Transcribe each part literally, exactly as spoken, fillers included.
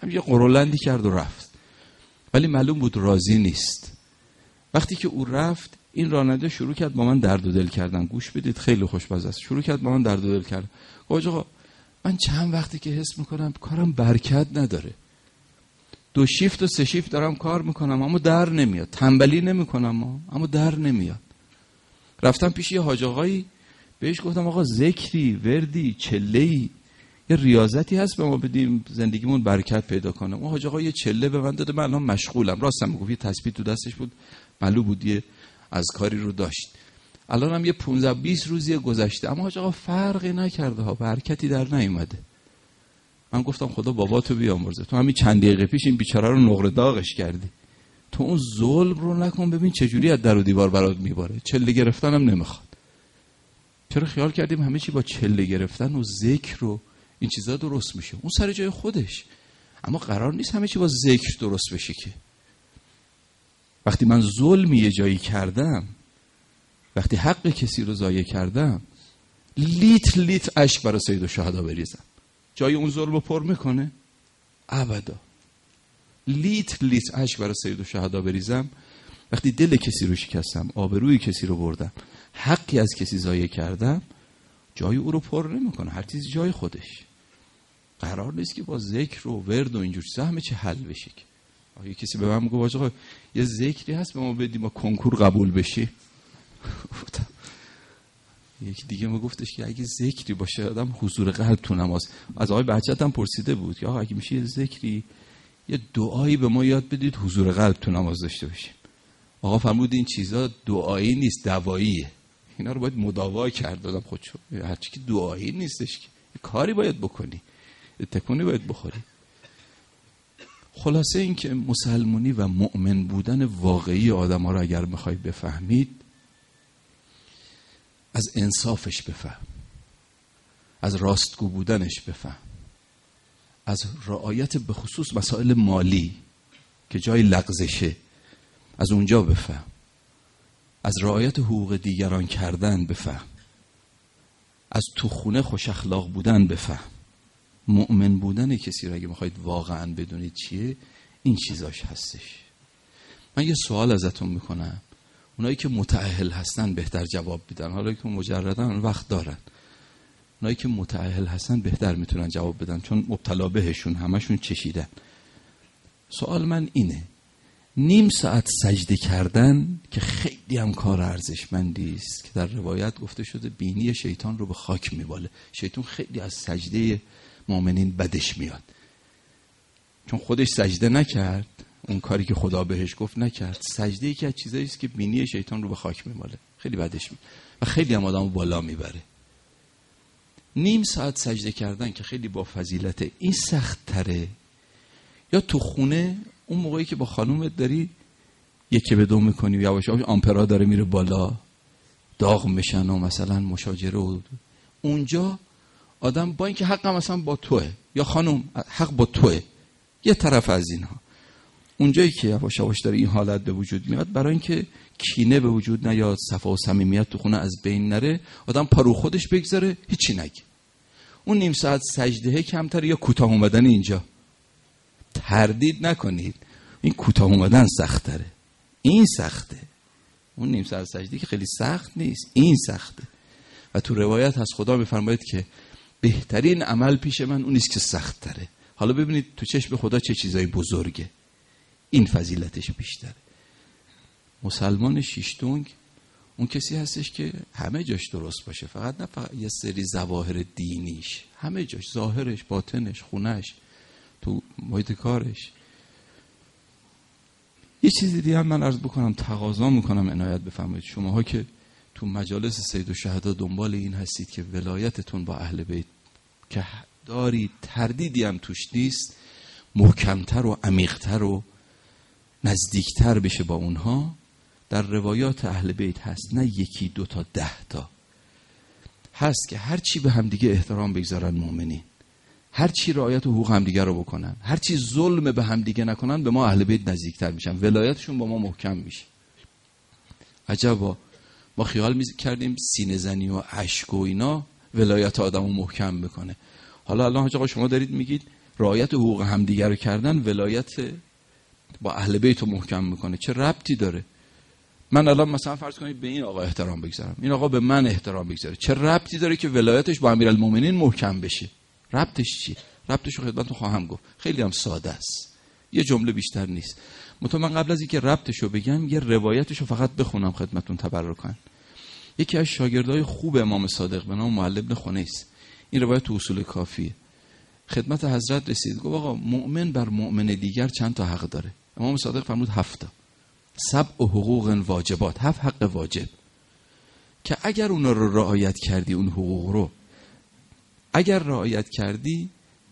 هم یه قرولندی کرد و رفت، ولی معلوم بود راضی نیست. وقتی که او رفت این راننده شروع کرد با من درد و دل کردن. گوش بدید خیلی خوشمزه است. شروع کرد با من درد و دل کردن. آقا من چند وقتی که حس میکنم کارم برکت نداره، دو شیفت و سه شیفت دارم کار میکنم اما در نمیاد، تنبلی نمیکنم اما در نمیاد. رفتم پیش یه حاج آقایی، بهش گفتم آقا ذکری، وردی، چله‌ای، یه ریاضتی هست به ما بدیم زندگیمون برکت پیدا کنه. اون حاج آقا یه چله به من داده، من الان مشغولم. راستم میگفت یه تسبیح تو دستش بود، معلوم بود یه از کاری رو داشت. الان هم یه پانزده بیست روزی گذشته اما حاج آقا فرقی نکرده ها، برکتی در نیومده. من گفتم خدا باباتو بیامرزه، تو همین چند دقیقه پیش این بیچاره رو نقره داغش کردی، تو اون ظلم رو نکن، ببین چجوری از در و دیوار برات میباره. چله گرفتن هم نمیخواد. چرا خیال کردیم همه چی با چله گرفتن و ذکر و این چیزا درست میشه؟ اون سر جای خودش، اما قرار نیست همه چی با ذکر درست بشه که. وقتی من ظلمی یه جایی کردم، وقتی حق کسی رو ضایع کردم، لیت لیت اشک برای سید الشهدا بریزم، جای اون ظلم رو پر میکنه؟ ابدا. لیت لیت اشک برای سید الشهدا بریزم وقتی دل کسی رو شکستم، آبروی کسی رو بردم، حقی از کسی ضایع کردم، جای او رو پر نمیکنه. هر چیز جای خودش. قرار نیست که با ذکر و ورد و اینجور چیزا همه چی حل بشه. آیا کسی به من میگه آقا یه ذکری هست به ما بدیم ما کنکور قبول بشی؟ یکی دیگه میگفتش که اگه ذکری باشه آدم حضور قلب تو نماز. از آقای بهجت هم پرسیده بود که آقا اگه میشه یه ذکری، یه دعایی به ما یاد بدید حضور قلب تو نماز داشته باشیم. آقا فرمود این چیزا دعایی نیست، دواییه. اینا رو باید مداوا کرد. دادم خودشو هرچی که دعایی نیستش که کاری باید بکنی، تکونی باید بخوری. خلاصه این که مسلمانی و مؤمن بودن واقعی آدم ها رو اگر میخواید بفهمید، از انصافش بفهم، از راستگو بودنش بفهم، از رعایت به خصوص مسائل مالی که جای لغزشه از اونجا بفهم، از رعایت حقوق دیگران کردن بفهم، از تو خونه خوش اخلاق بودن بفهم. مؤمن بودن کسی رو اگه میخواید واقعا بدونید چیه، این چیزاش هستش. من یه سوال ازتون میکنم، اونایی که متأهل هستن بهتر جواب بدن، حالا که مجردن وقت دارن. اونایی که متأهل هستن بهتر میتونن جواب بدن چون مبتلا بهشون همشون چشیدن. سوال من اینه، نیم ساعت سجده کردن که خیلی هم کار ارزشمندی است که در روایت گفته شده بینی شیطان رو به خاک میباله. شیطان خیلی از سجده مؤمنین بدش میاد چون خودش سجده نکرد، اون کاری که خدا بهش گفت نکرد. سجده یکی از چیزایی است که بینی شیطان رو به خاک میباله، خیلی بدش میاد و خیلی هم آدمو بالا میبره. نیم ساعت سجده کردن که خیلی با فضیلته، این سخت تره یا تو خونه اون موقعی که با خانومت داری یکی به دو میکنی و یواش یواش آمپرا داره میره بالا، داغ میشن و مثلا مشاجره و اونجا آدم با اینکه حق مثلا با توه یا خانوم حق با توه، یه طرف از اینها، اونجایی که یواش یواش داره این حالت به وجود میاد، برای اینکه کینه به وجود نیاد، صفا و صمیمیت تو خونه از بین نره، آدم پارو خودش بگذاره هیچی نگه. اون نیم ساعت سجده کمتر یا کوتاه اومدن اینجا. تردید نکنید، این کوتاه اومدن سخت تره، این سخته. اون نیم ساعت سجده که خیلی سخت نیست، این سخته. و تو روایت هست خدا میفرماید که بهترین عمل پیش من اون نیست که سخت تره. حالا ببینید تو چشم خدا چه چیزای بزرگه، این فضیلتش بیشتره. مسلمان شیشتونگ اون کسی هستش که همه جاش درست باشه، فقط نه فقط یه سری ظواهر دینیش، همه جاش، ظاهرش، باطنش، خونش، تو محیط کارش. یه چیزی دیگه هم من عرض بکنم، تقاضا میکنم عنایت بفرمایید. شماها که تو مجالس سید الشهدا دنبال این هستید که ولایتتون با اهل بیت که داری تردیدی هم توش نیست، محکمتر و عمیقتر و نزدیکتر بشه با اونها. در روایات اهل بیت هست، نه یکی دو تا ده تا هست که هر چی به هم دیگه احترام بگذارن مؤمنین، هر چی رعایت حقوق هم دیگه رو بکنن، هر چی ظلم به هم دیگه نکنن، به ما اهل بیت نزدیکتر میشن، ولایتشون با ما محکم میشه. عجبا، ما خیال میکردیم سینه زنی و اشک و اینا ولایت آدمو محکم بکنه. حالا الان حاج آقا شما دارید میگید رعایت حقوق همدیگر رو کردن ولایت با اهل بیت رو محکم میکنه. چه ربطی داره؟ من الان مثلا فرض کنید به این آقا احترام بگذارم، این آقا به من احترام بگذاره، چه ربطی داره که ولایتش با امیرالمومنین محکم بشه؟ ربطش چیه؟ ربطش رو خدمتتون خواهم گفت. خیلی هم ساده است، یه جمله بیشتر نیست. متو من قبل از اینکه ربطش رو بگم یه روایتش رو فقط بخونم خدمتتون تبرکاً. یکی از شاگردای خوب امام صادق به نام معل بن خنیس، این روایت تو اصول کافیه، خدمت حضرت رسید، گفت آقا مؤمن بر مؤمن دیگر چند تا حق داره؟ امام صادق فرمود هفت تا. سبع حقوق واجبات، هفت حق واجب که اگر اونا رو رعایت کردی، اون حقوق رو اگر رعایت کردی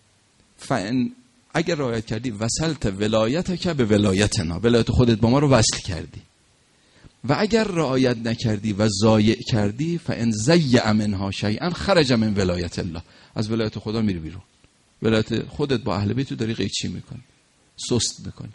فان اگر رعایت کردی وصلت ولایتک به ولایتنا، ولایت خودت با ما رو وصل کردی. و اگر رعایت نکردی و ضایع کردی فان ضیع منها شیئا خرج من ولایت الله، از ولایت خدا میری بیرون. ولایت خودت با اهل بیت رو داری قیچی میکنی، سست میکنی.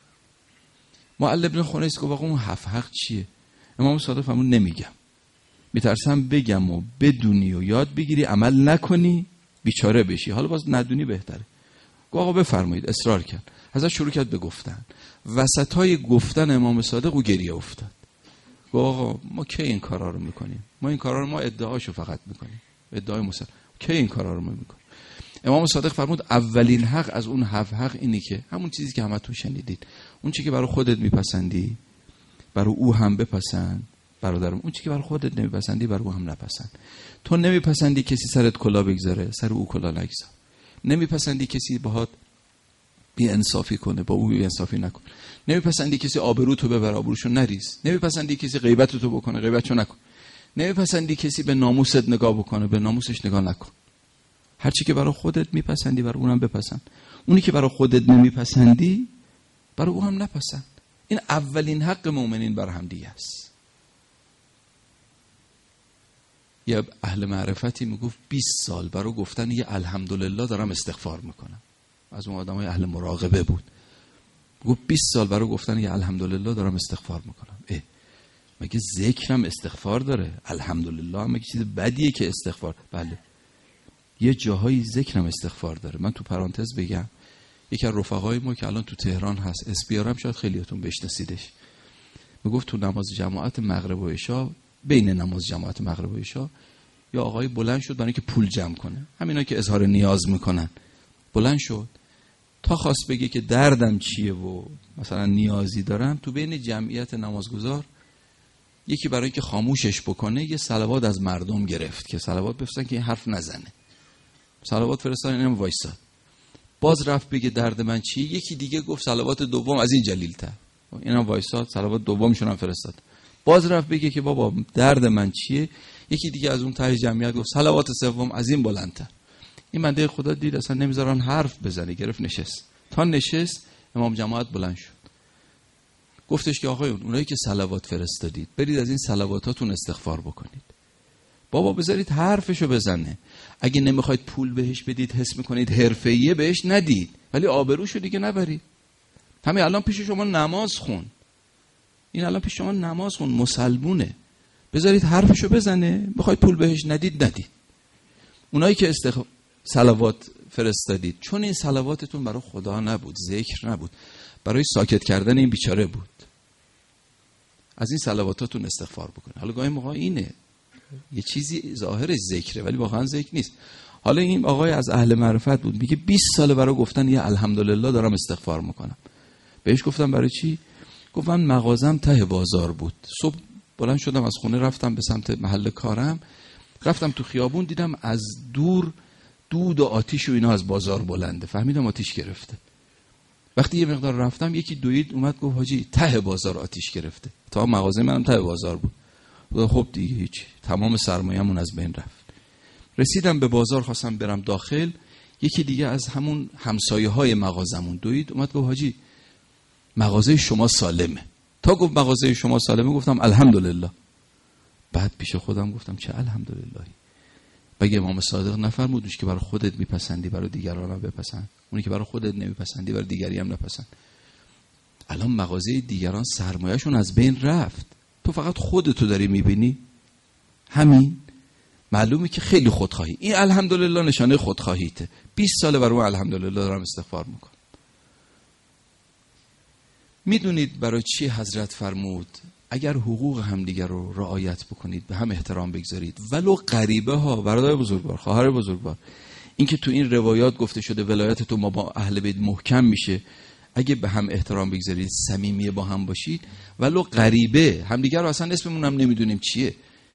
معل بن خنیس گفت آقا اون هفت حق چیه؟ امام صادق فرمود نمیگم، میترسم بگم و بدونی و یاد بگیری عمل نکنی بیچاره بشی، حالا باز ندونی بهتره. گفت آقا بفرمایید. اصرار کرد. حضرت شروع کرد به گفتن. وسطای گفتن امام صادق او گریه افتاد. گفت آقا ما کی این کارا رو میکنیم؟ ما این کارا رو ما ادعاشو فقط میکنیم، ادعای مسلم. کی این کارا رو ما میکنیم؟ امام صادق فرمود اولین حق از اون هفت حق اینی که همون چیزی که همتون شنیدید، اون چیزی که برای خودت میپسندی برای او هم بپسند. برادرم اون چیزی که برای خودت نمیپسندی برای او هم نپسند. تو نمیپسندی کسی سرت کلا بگذاره، سر او کلا نگذار. نمیپسندی کسی باهات بی انصافی کنه، با او بی انصافی نکن. نمیپسندی کسی آبرو تو ببره، آبروشو نریز. نمیپسندی کسی غیبت تو بکنه، غیبتشو نکن. نمیپسندی کسی به ناموست نگاه بکنه، به ناموسش نگاه نکن. هر چی که برای خودت میپسندی برای اونم بپسند. اونی که برای خودت نمیپسندی برای او هم نپسند. این اولین حق مؤمنین بر هم دیگه است. یه اهل معرفتی میگفت بیست سال برای گفتن یه الحمدلله دارم استغفار میکنم. از اون آدمای اهل مراقبه بود. گفت بیست سال برای گفتن یه الحمدلله دارم استغفار میکنم. اه مگه ذکرم استغفار داره؟ الحمدلله هم مگه چیز بدیه که استغفار؟ بله. یه جاهایی ذکرم استغفار داره. من تو پرانتز بگم یکی از رفقای ما که الان تو تهران هست، اس بی آر هم شاید خیلیاتون بشناسیدش، میگفت تو نماز جماعت مغرب و عشا، بین نماز جماعت مغرب و عشا یا آقای بلند شد برای اینکه پول جمع کنه، همینا که اظهار نیاز میکنن، بلند شد تا خواست بگه که دردم چیه و مثلا نیازی دارم، تو بین جمعیت نمازگزار یکی برای اینکه خاموشش بکنه یه صلوات از مردم گرفت که صلوات بفرستن که این حرف نزنه. صلوات فرستادن، اینم وایساد. باز رفت بگه درد من چیه، یکی دیگه گفت صلوات دوم از این جلیل‌تر، اینم وایساد، صلوات دومشون هم فرستاد. باز رفت بگه که بابا درد من چیه، یکی دیگه از اون ته جمعیت گفت صلوات سوم از این بلندتر. این بنده خدا دید اصلا نمیذارن حرف بزنه، گرفت نشست. تا نشست امام جماعت بلند شد، گفتش که آقایون اونایی که صلوات فرستادید برید از این صلواتاتون استغفار بکنید. بابا بذارید حرفشو بزنه. اگه نمیخواید پول بهش بدید، حس میکنید حرفه‌ایه، بهش ندید، ولی آبروشو دیگه نبرید. همین الان پیش شما نماز خون، این الان پیش شما نماز خون، مسلمونه، بذارید حرفشو بزنه. بخواید پول بهش ندید، ندید. اونایی که استغ... صلوات فرستادید، چون این صلواتتون برای خدا نبود، ذکر نبود، برای ساکت کردن این بیچاره بود، از این صلواتاتون استغفار بکنید. حالا گاهی موقع اینه یه چیزی ظاهرش ذکره ولی واقعا ذکر نیست. حالا این آقای از اهل معرفت بود، میگه بیست ساله برای گفتن یه الحمدلله دارم استغفار میکنم. بهش گفتم برای چی؟ گفت من مغازم ته بازار بود، صبح بلند شدم از خونه رفتم به سمت محل کارم، رفتم تو خیابون دیدم از دور دود و آتیش و اینا از بازار بلنده، فهمیدم آتیش گرفته. وقتی یه مقدار رفتم یکی دوید اومد گفت حاجی ته بازار آتیش گرفته. تا مغازه منم ته بازار بود. خب دیگه هیچ، تمام سرمایه‌مون از بین رفت. رسیدم به بازار، خواستم برم داخل، یکی دیگه از همون همسایه‌های مغازمون دوید اومد گفت حاجی مغازه شما سالمه. تا گفت مغازه شما سالمه گفتم الحمدلله. بعد پیش خودم گفتم چه الحمدلله. بگه امام صادق نفرمودش که برای خودت میپسندی برای دیگران هم بپسند، اونی که برای خودت نمیپسندی برای دیگری هم نپسند. الان مغازه دیگران سرمایه‌شون از بین رفت، تو فقط خودتو داری میبینی. همین معلومه که خیلی خودخواهی. این الحمدلله نشانه خودخواهیته. بیست ساله برای من الحمدلله دارم استغفار میکنم. میدونید برای چی حضرت فرمود اگر حقوق همدیگر رو رعایت بکنید، به هم احترام بگذارید، ولو غریبه ها، برادر بزرگوار، خواهر بزرگوار، این که تو این روایات گفته شده ولایت تو ما با اهل بیت محکم میشه، اگه به هم احترام بگذارید، صمیمی با هم باشید، ولو غریبه، همدیگر رو اصلا اسممون هم نمیدونیم چیه،